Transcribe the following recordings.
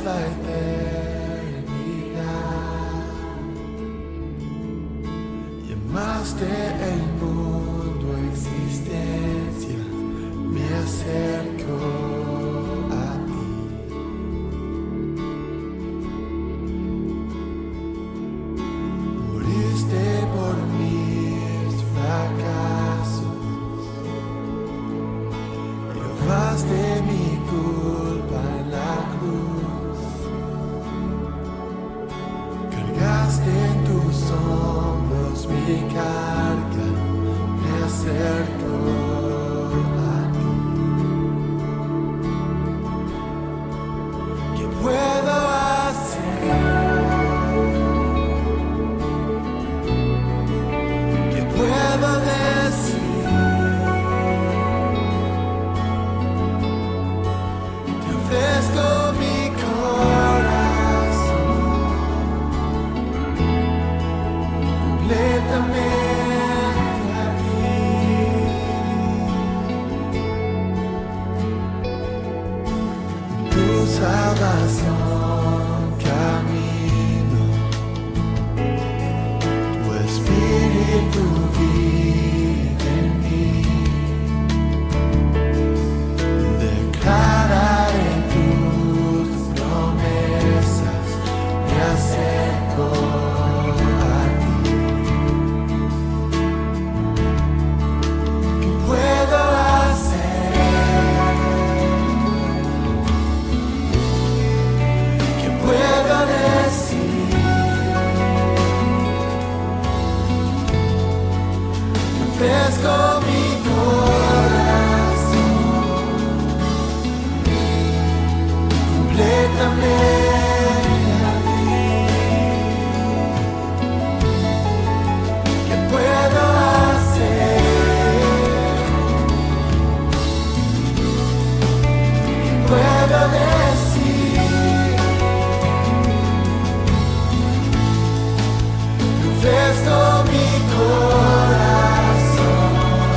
la eternidad. Llamaste el mundo a existencia, me acerco a ti. Moriste por mis fracasos, llevaste mi culpa en la cruz, cargaste en tus hombros mi carga, me acerco a ti. ¿Qué puedo hacer? ¿Qué puedo decir? Te ofrezco mi corazón completamente a ti. Tu salvación camino, tu espíritu vive en mí. Declararé tus promesas, me acerco a ti. ¿Qué puedo hacer? ¿Qué puedo decir? Te ofrezco mi corazón completamente a ti. ¿Qué puedo hacer? ¿Qué puedo decir? Te ofrezco mi corazón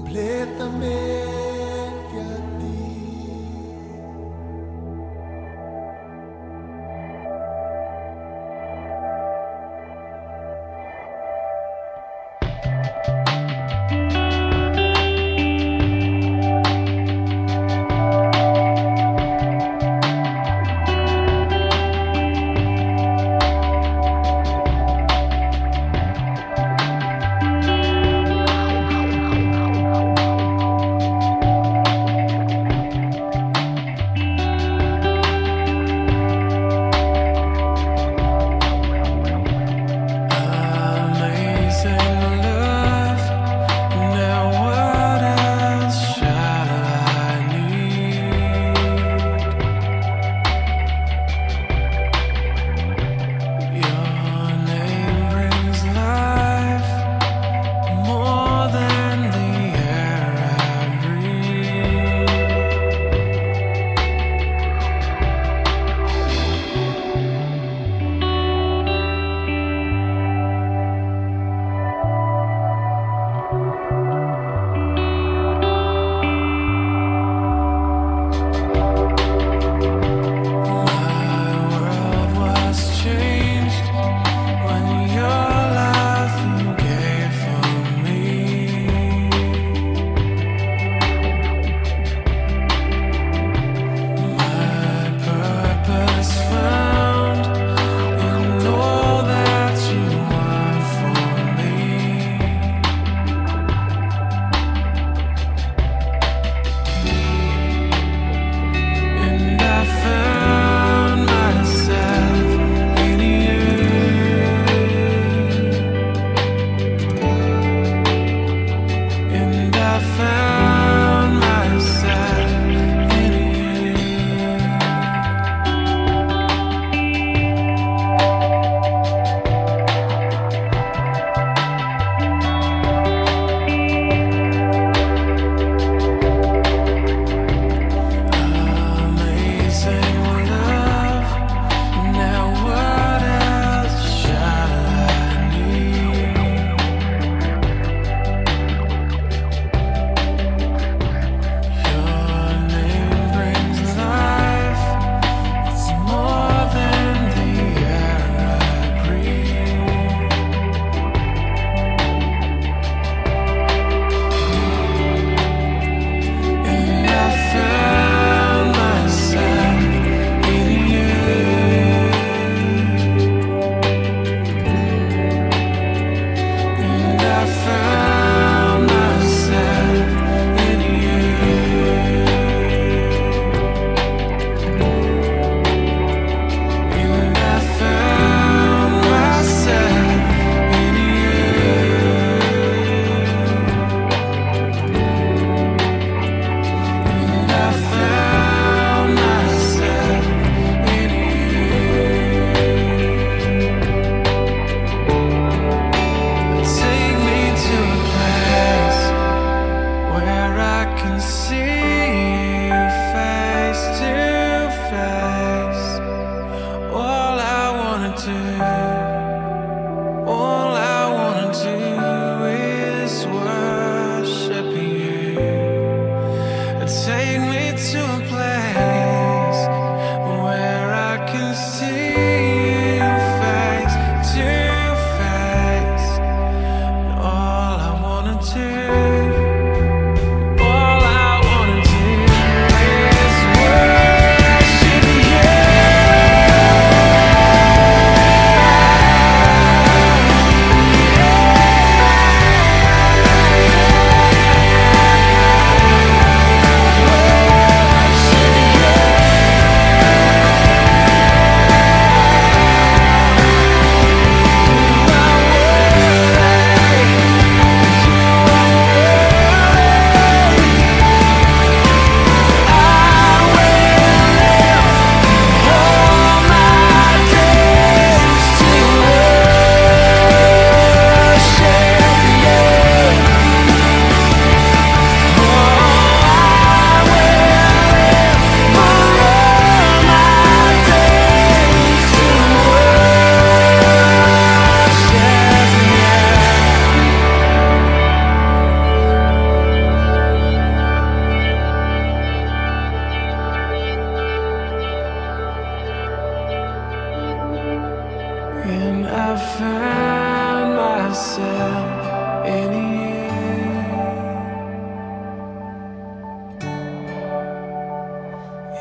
completamente a ti.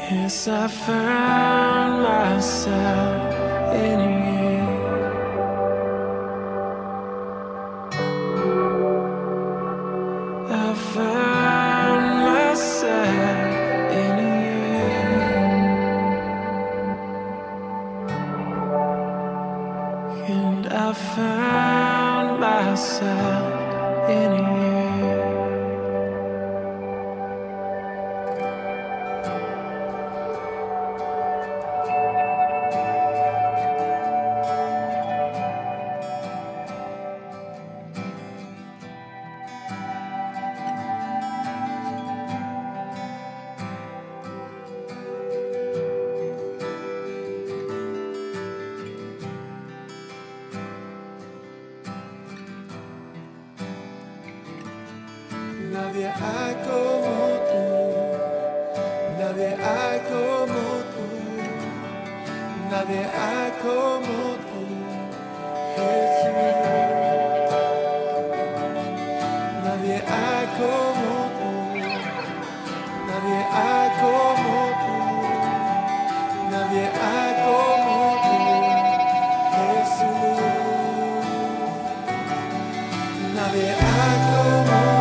Yes, I found myself in you. I found myself in you. And I found myself in you. Nadie hay como tú, nadie hay como tú, nadie hay como tú, Jesús. Nadie hay como tú, nadie hay como tú, nadie hay como tú, Jesús. Nadie hay como tú.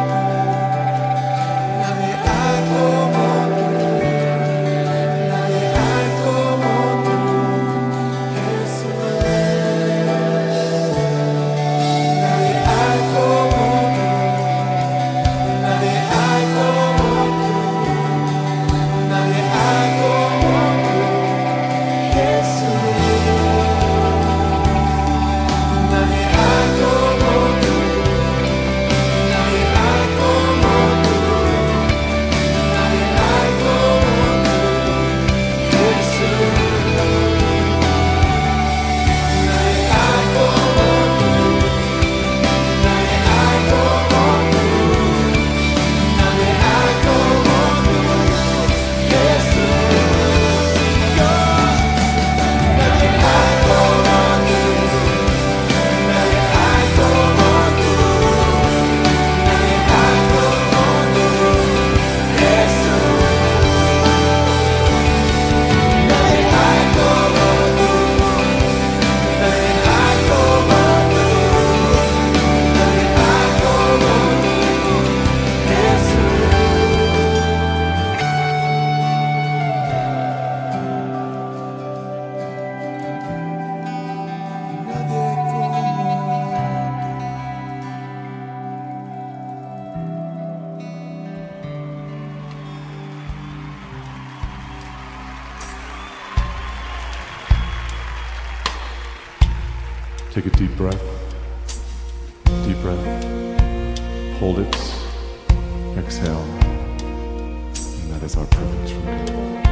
Take a deep breath. Deep breath. Hold it. Exhale. And that is our privilege from God.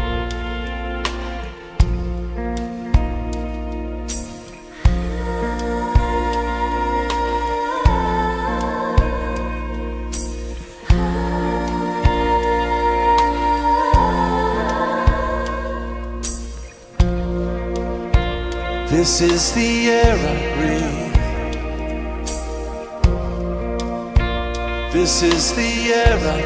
This is the air I breathe. This is the air I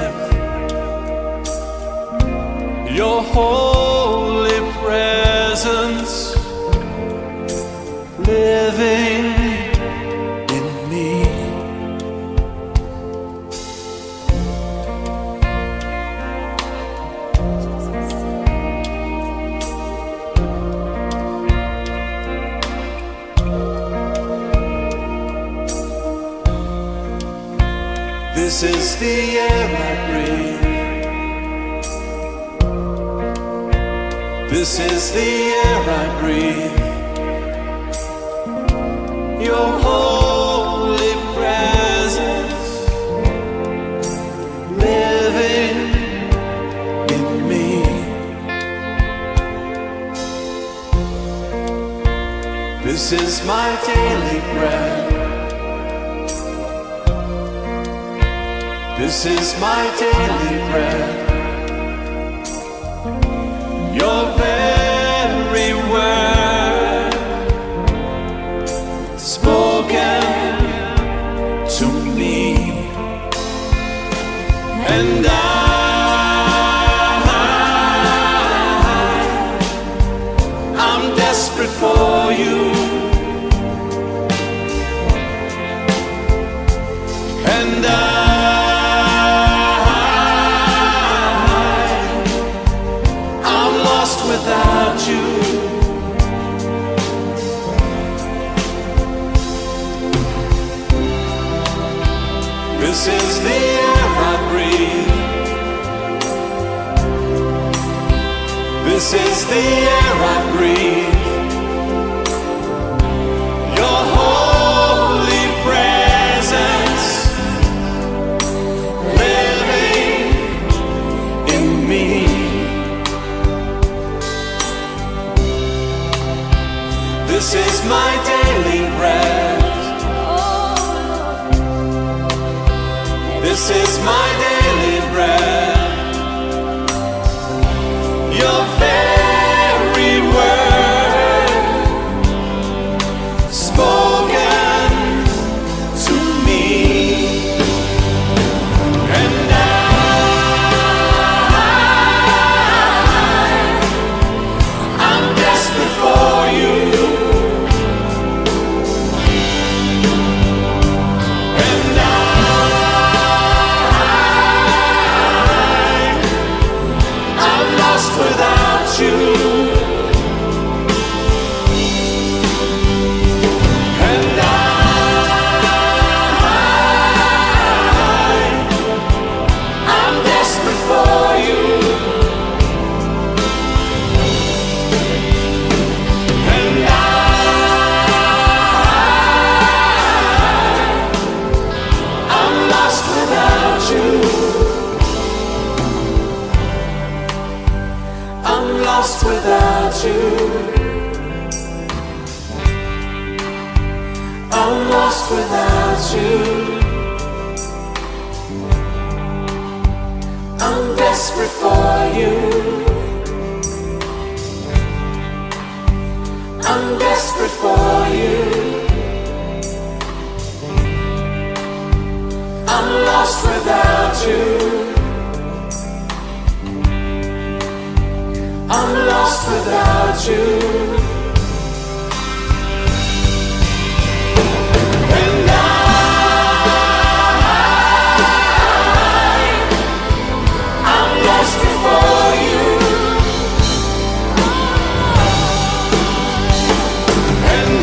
breathe. Your holy presence living in me. This is the air I breathe. This is the air I breathe. Your holy presence living in me. This is my daily bread. This is my daily bread. Your very word spoken to me, and I the air I breathe. Your holy presence living in me. This is my daily bread. This is my daily bread. Your very word spoken to me, and I'm desperate for you. Without you, and I'm desperate for you, and I'm lost without you. I'm lost without you. I'm lost without you. I'm desperate for you. I'm desperate for you. I'm lost without you. I'm lost without you. And I'm lost before you. And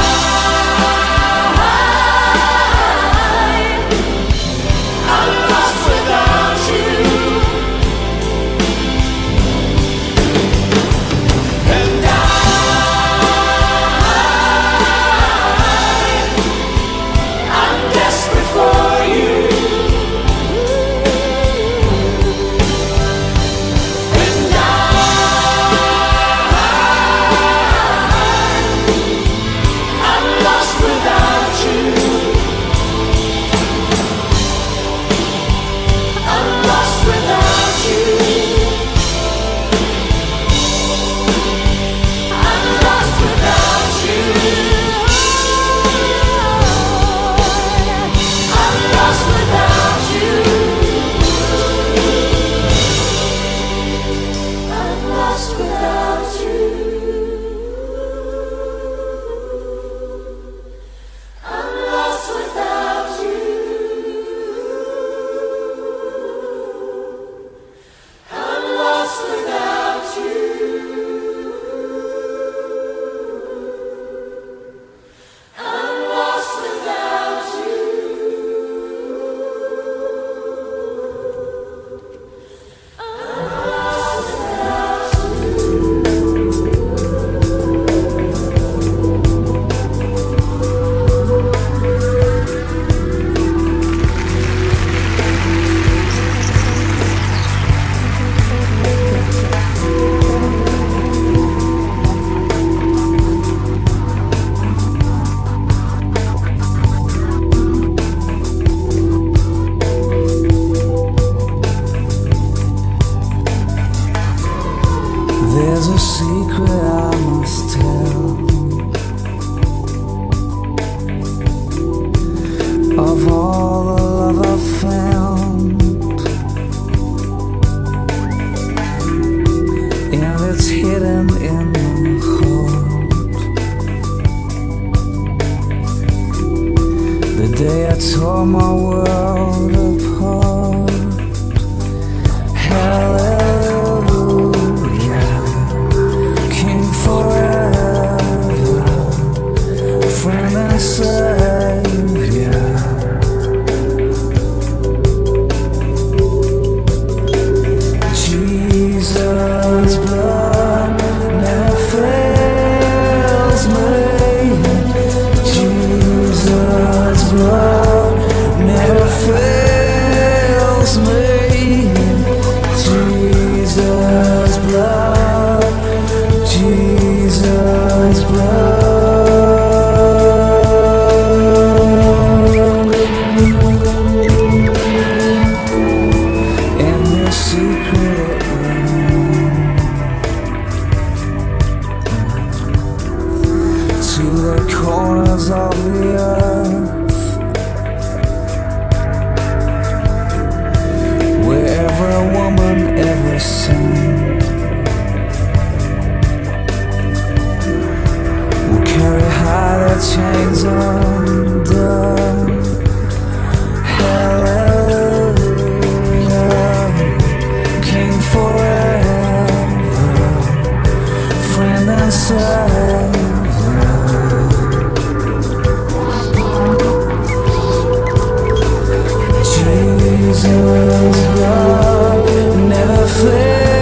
I'm lost without you. There's a secret I must tell of all the love I've found, and it's hidden in my heart. The day I tore my world apart. Hallelujah, King forever, friend and Savior. Jesus' blood calls me. Jesus' blood, Jesus' blood. In this secret room, to the corners of the earth, where every woman ever seen will carry high their chains under. Hallelujah, King forever, friend and savior. Jesus' love never fails.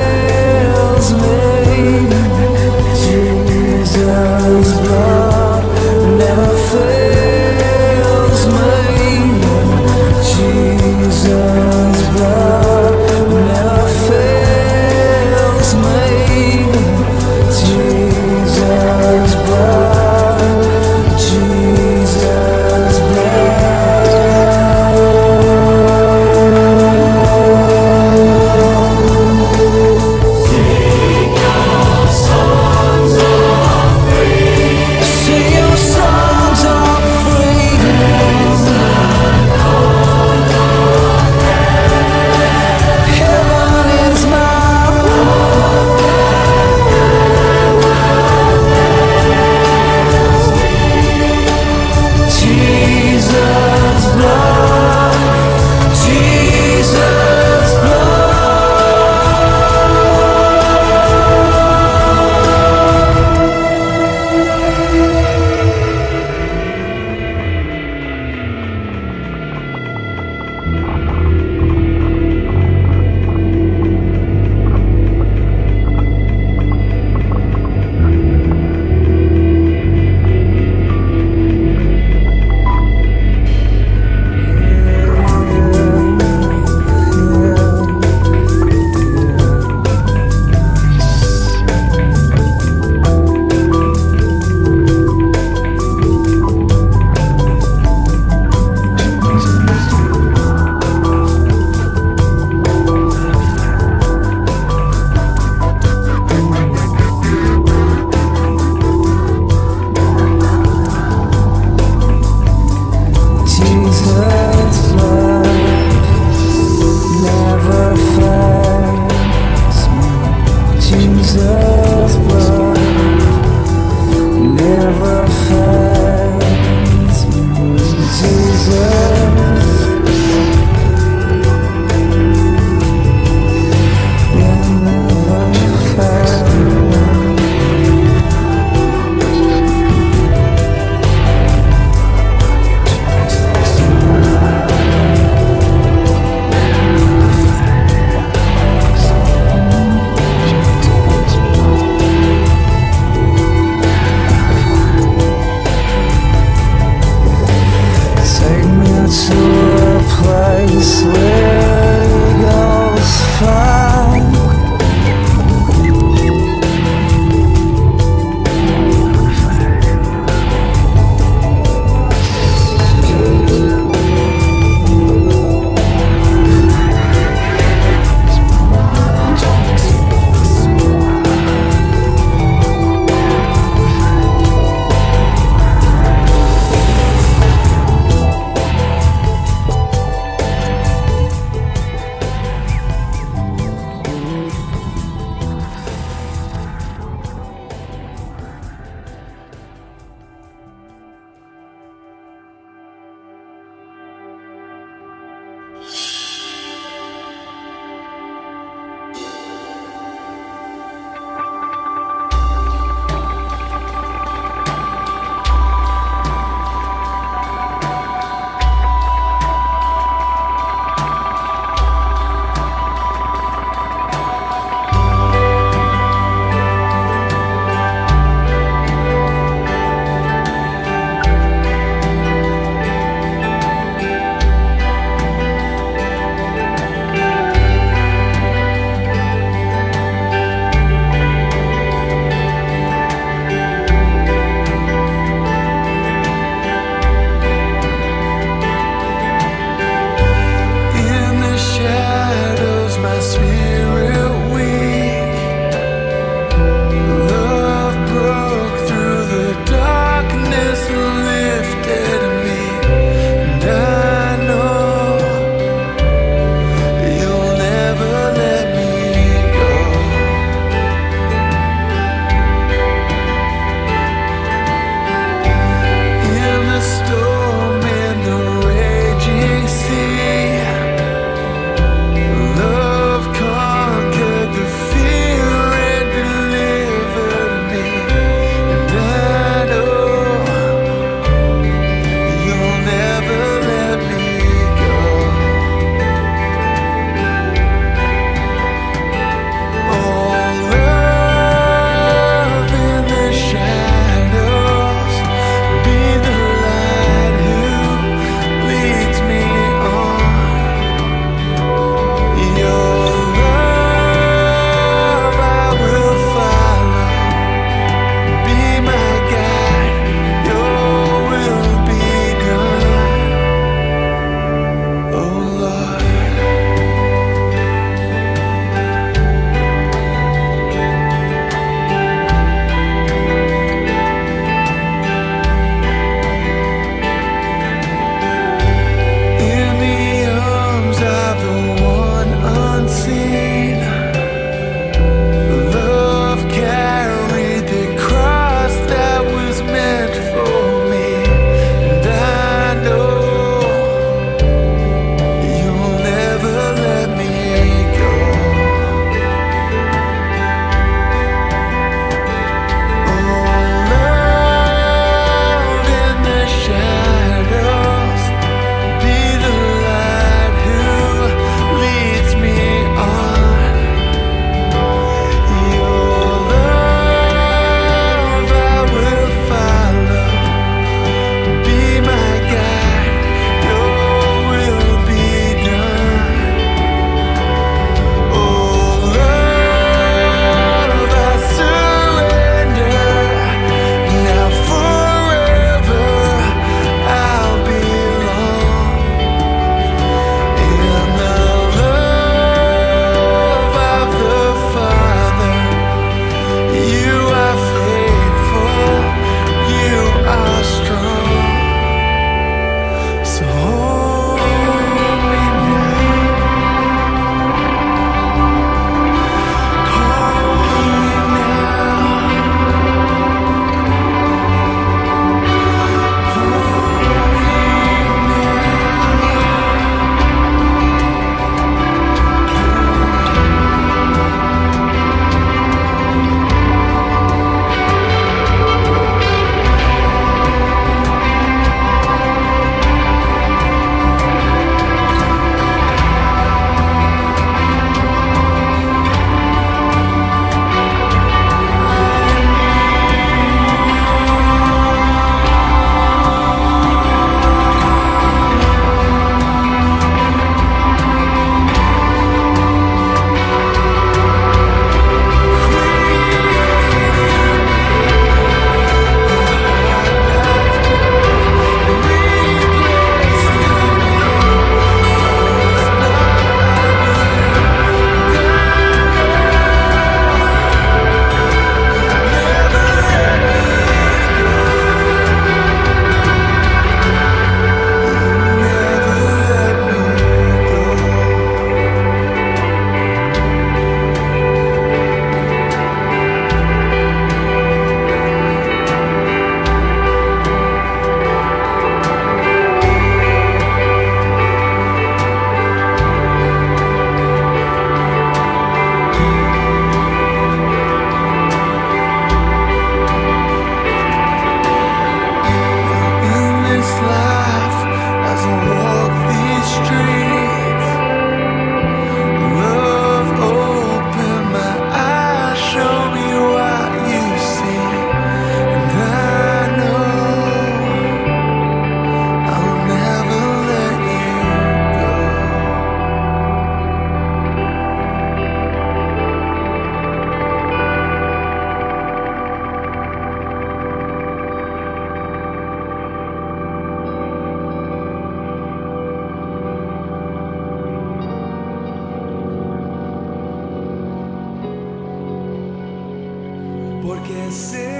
porque sé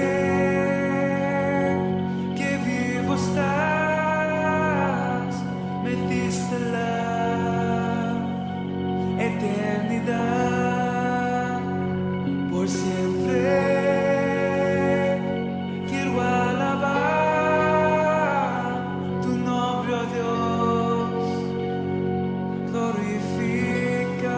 que vivo estás, me diste la eternidad. Por siempre quiero alabar tu nombre, oh Dios, glorifica.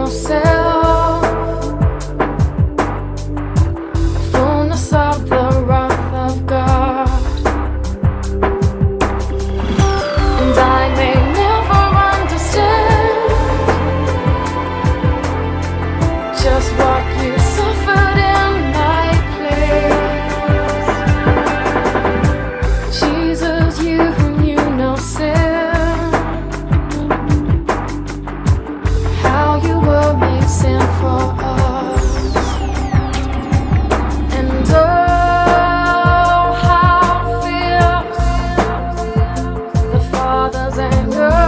yourself, fullness of the wrath of God. And I may never understand just what you suffered in my place. Jesus, you who knew no sin, how you were made sin for us. And oh, how fierce the Father's anger.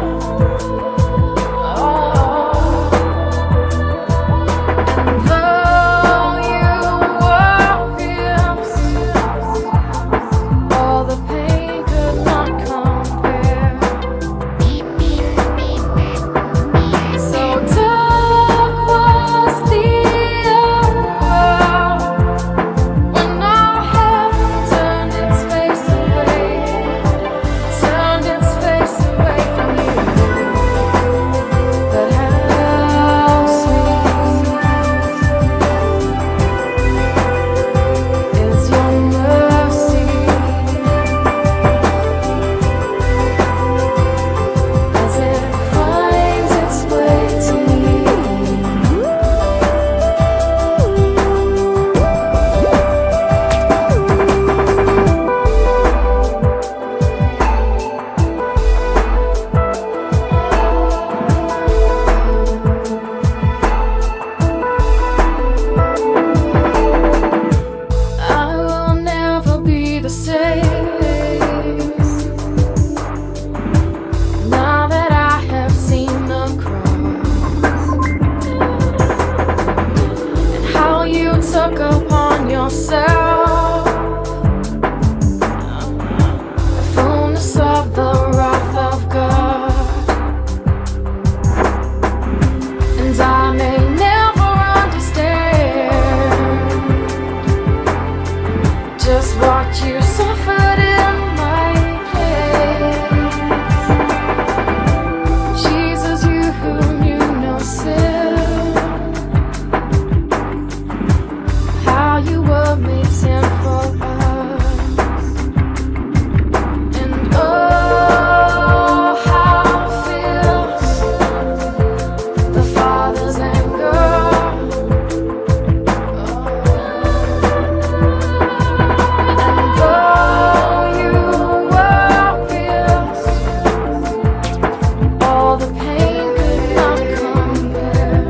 And though you were pierced, all the pain could not compare. So dark was the hour when our heaven turned its face away from you. But how sweet is your mercy as it finds its way to me. I will never be the same now that I have seen the cross and how you took upon yourself the fullness of the wrath of God. And I may never understand just what you suffered in my place. Jesus, you who knew no sin, how you were made sin for us. And oh, how fierce the Father's anger. And though you were pierced, all the pain could not compare.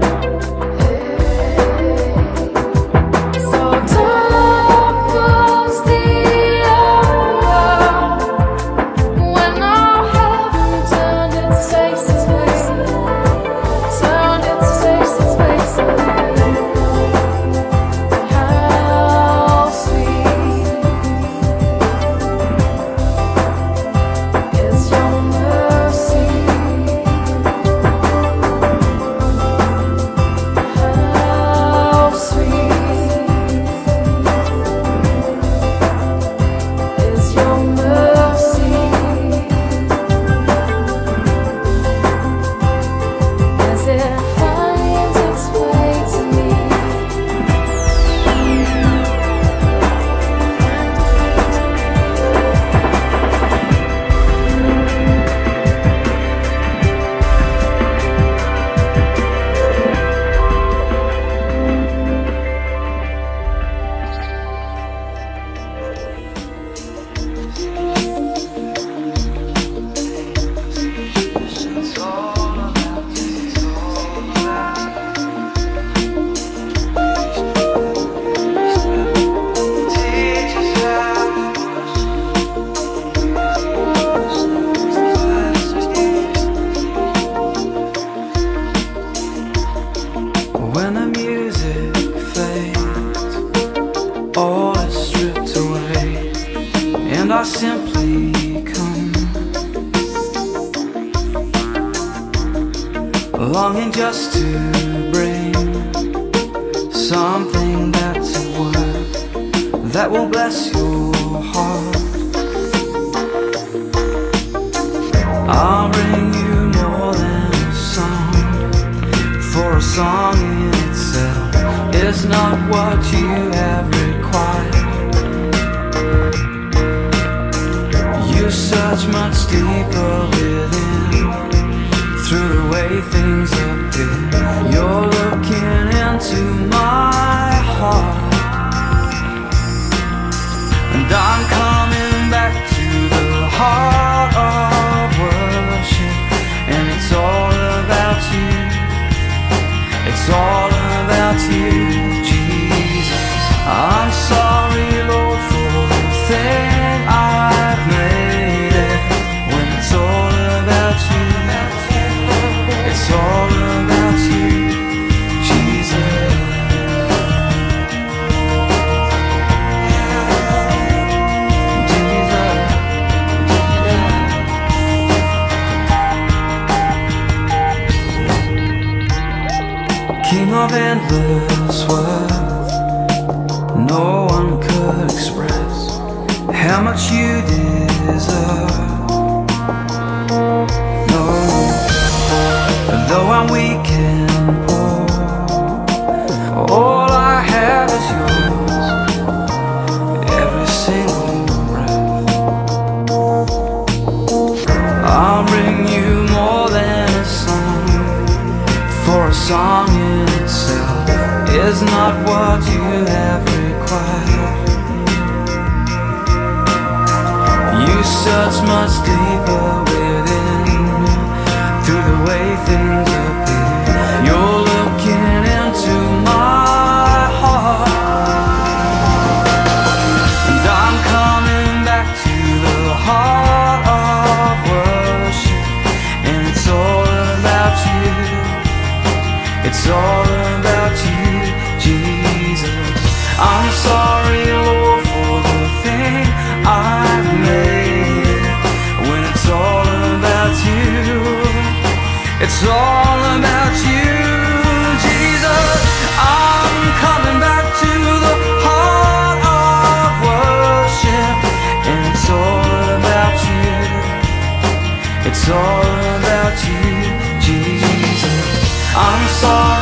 So dark was the hour when our heaven turned its face away How sweet is your mercy. How sweet is your mercy as it finds its way to me. When the music fades, all is stripped away, and I simply come, longing just to bring something that's a word that will bless your heart. I'll bring you more than a song, for a a song in itself is not what you have required. You search much deeper within, through the way things appear. You're looking into my heart, and I'm coming back to the heart of worship. And it's all about you, it's all about you, Jesus. I'm sorry, Lord, for the thing I've made it. When it's all about you, it's all about you, Jesus. King of endless worth, no one could express how much you deserve. No, though I'm weak and poor, all I have is yours, every single breath. I'll bring you more than a song, for a song in itself is not what you have required. You search much deeper within, through the way things appear. You're looking into my heart, and I'm coming back to the heart of worship. And it's all about you, it's all about you, Jesus. I'm sorry, Lord, for the thing I've made. When it's all about you, it's all about you, Jesus. I'm coming back to the heart of worship. And it's all about you, it's all about you, Jesus. I'm sorry,